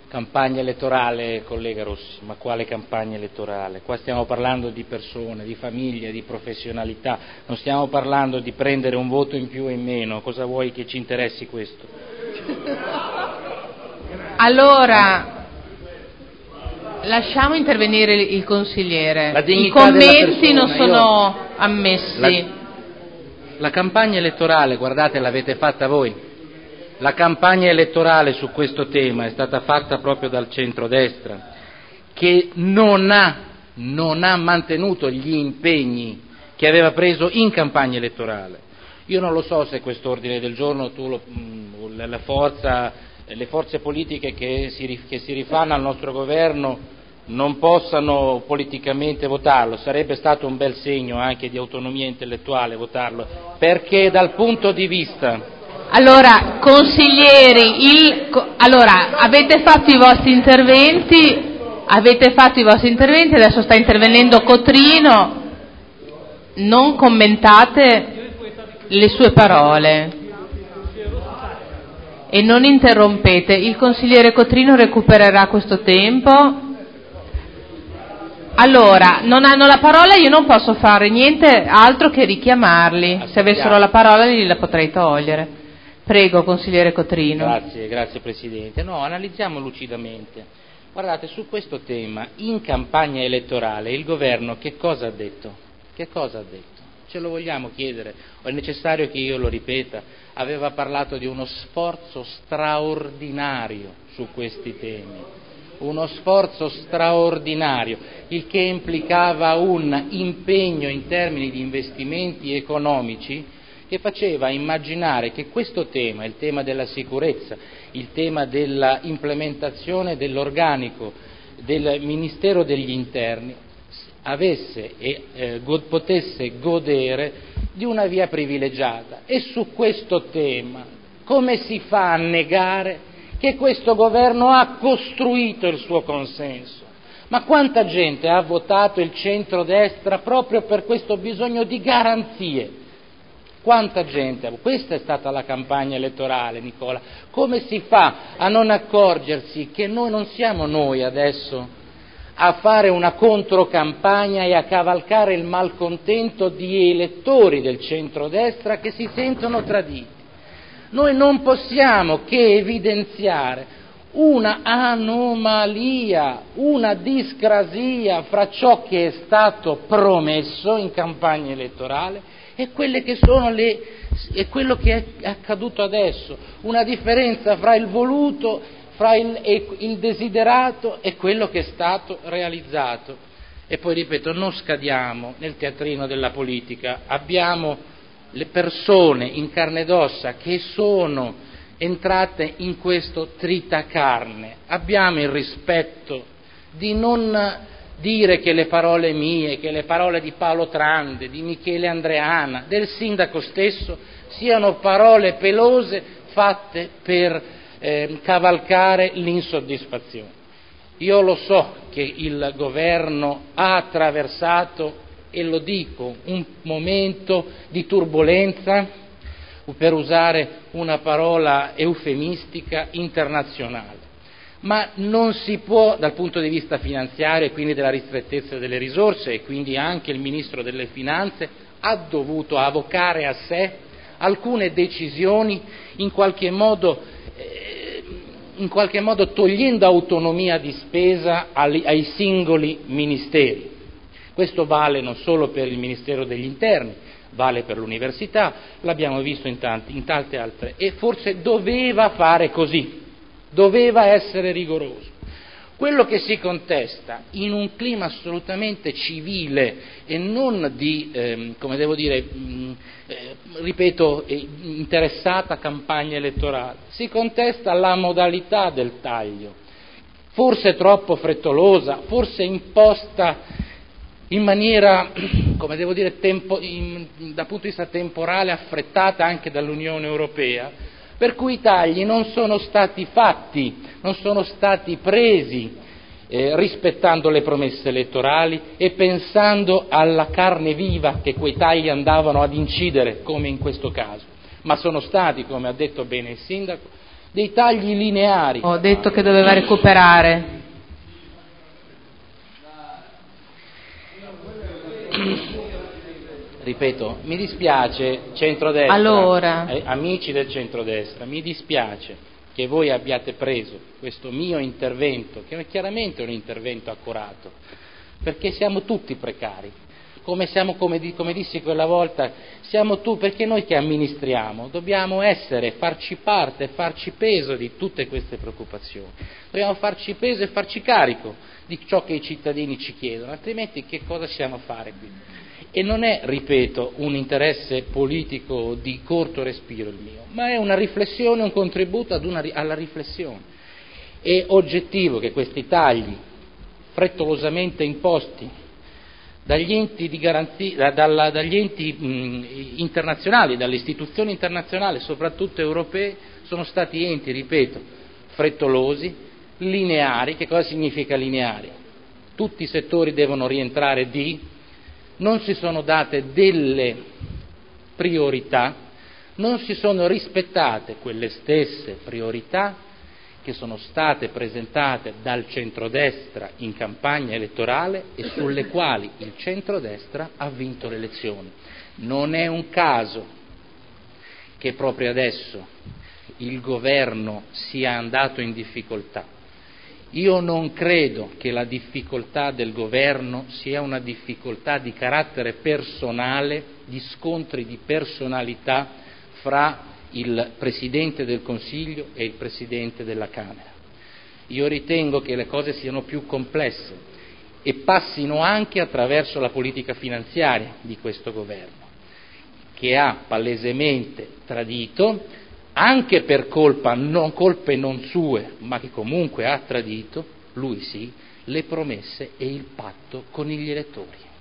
Campagna elettorale, collega Rossi, ma quale campagna elettorale? Qua stiamo parlando di persone, di famiglie, di professionalità, non stiamo parlando di prendere un voto in più o in meno, cosa vuoi che ci interessi questo? Allora, lasciamo intervenire il consigliere, i persona, commenti non sono ammessi. La campagna elettorale, guardate, l'avete fatta voi. La campagna elettorale su questo tema è stata fatta proprio dal centrodestra, che non ha mantenuto gli impegni che aveva preso in campagna elettorale. Io non lo so se quest'ordine del giorno le forze politiche che si rifanno al nostro governo non possano politicamente votarlo, sarebbe stato un bel segno anche di autonomia intellettuale votarlo, perché dal punto di vista... Allora, consiglieri, avete fatto i vostri interventi, adesso sta intervenendo Cotrino, non commentate le sue parole e non interrompete. Il consigliere Cotrino recupererà questo tempo. Allora, non hanno la parola, io non posso fare niente altro che richiamarli. Se avessero la parola gliela potrei togliere. Prego, consigliere Cotrino. Grazie Presidente. No, analizziamo lucidamente. Guardate, su questo tema, in campagna elettorale, il governo che cosa ha detto? Che cosa ha detto? Ce lo vogliamo chiedere? O è necessario che io lo ripeta? Aveva parlato di uno sforzo straordinario su questi temi. Uno sforzo straordinario, il che implicava un impegno in termini di investimenti economici che faceva immaginare che questo tema, il tema della sicurezza, il tema della implementazione dell'organico del Ministero degli Interni avesse e potesse godere di una via privilegiata. E su questo tema come si fa a negare che questo governo ha costruito il suo consenso? Ma quanta gente ha votato il centrodestra proprio per questo bisogno di garanzie? Quanta gente? Questa è stata la campagna elettorale, Nicola. Come si fa a non accorgersi che non siamo noi adesso a fare una controcampagna e a cavalcare il malcontento di elettori del centrodestra che si sentono traditi? Noi non possiamo che evidenziare una anomalia, una discrasia fra ciò che è stato promesso in campagna elettorale e quello che è accaduto adesso, una differenza fra il voluto, fra il desiderato e quello che è stato realizzato. E poi ripeto, non scadiamo nel teatrino della politica, abbiamo le persone in carne ed ossa che sono entrate in questo tritacarne, abbiamo il rispetto di non dire che le parole mie, che le parole di Paolo Trande, di Michele Andreana, del sindaco stesso siano parole pelose fatte per cavalcare l'insoddisfazione. Io lo so che il governo ha attraversato, e lo dico, un momento di turbolenza, per usare una parola eufemistica, internazionale. Ma non si può, dal punto di vista finanziario e quindi della ristrettezza delle risorse, e quindi anche il Ministro delle Finanze ha dovuto avocare a sé alcune decisioni in qualche modo togliendo autonomia di spesa ai singoli ministeri. Questo vale non solo per il Ministero degli Interni, vale per l'università, l'abbiamo visto in tante altre, e forse doveva fare così, doveva essere rigoroso. Quello che si contesta in un clima assolutamente civile e non di, interessata campagna elettorale, si contesta la modalità del taglio, forse troppo frettolosa, forse imposta in maniera, dal punto di vista temporale, affrettata anche dall'Unione Europea, per cui i tagli non sono stati fatti, non sono stati presi rispettando le promesse elettorali e pensando alla carne viva che quei tagli andavano ad incidere, come in questo caso, ma sono stati, come ha detto bene il sindaco, dei tagli lineari. Ho detto che doveva recuperare. Ripeto, mi dispiace centrodestra, allora, amici del centrodestra, mi dispiace che voi abbiate preso questo mio intervento, che è chiaramente un intervento accorato, perché siamo tutti precari, come dissi quella volta, siamo tu, perché noi che amministriamo dobbiamo farci parte, farci peso di tutte queste preoccupazioni, dobbiamo farci peso e farci carico di ciò che i cittadini ci chiedono, altrimenti che cosa siamo a fare qui? E non è, ripeto, un interesse politico di corto respiro il mio, ma è una riflessione, un contributo alla riflessione. È oggettivo che questi tagli frettolosamente imposti dagli enti di garanzia, dagli enti internazionali, dalle istituzioni internazionali, soprattutto europee, sono stati enti, ripeto, frettolosi, lineari. Che cosa significa lineari? Tutti i settori devono rientrare non si sono date delle priorità, non si sono rispettate quelle stesse priorità che sono state presentate dal centrodestra in campagna elettorale e sulle quali il centrodestra ha vinto le elezioni. Non è un caso che proprio adesso il governo sia andato in difficoltà. Io non credo che la difficoltà del governo sia una difficoltà di carattere personale, di scontri di personalità fra il Presidente del Consiglio e il Presidente della Camera. Io ritengo che le cose siano più complesse e passino anche attraverso la politica finanziaria di questo governo, che ha palesemente tradito, anche per colpe non sue, ma che comunque ha tradito, lui sì, le promesse e il patto con gli elettori.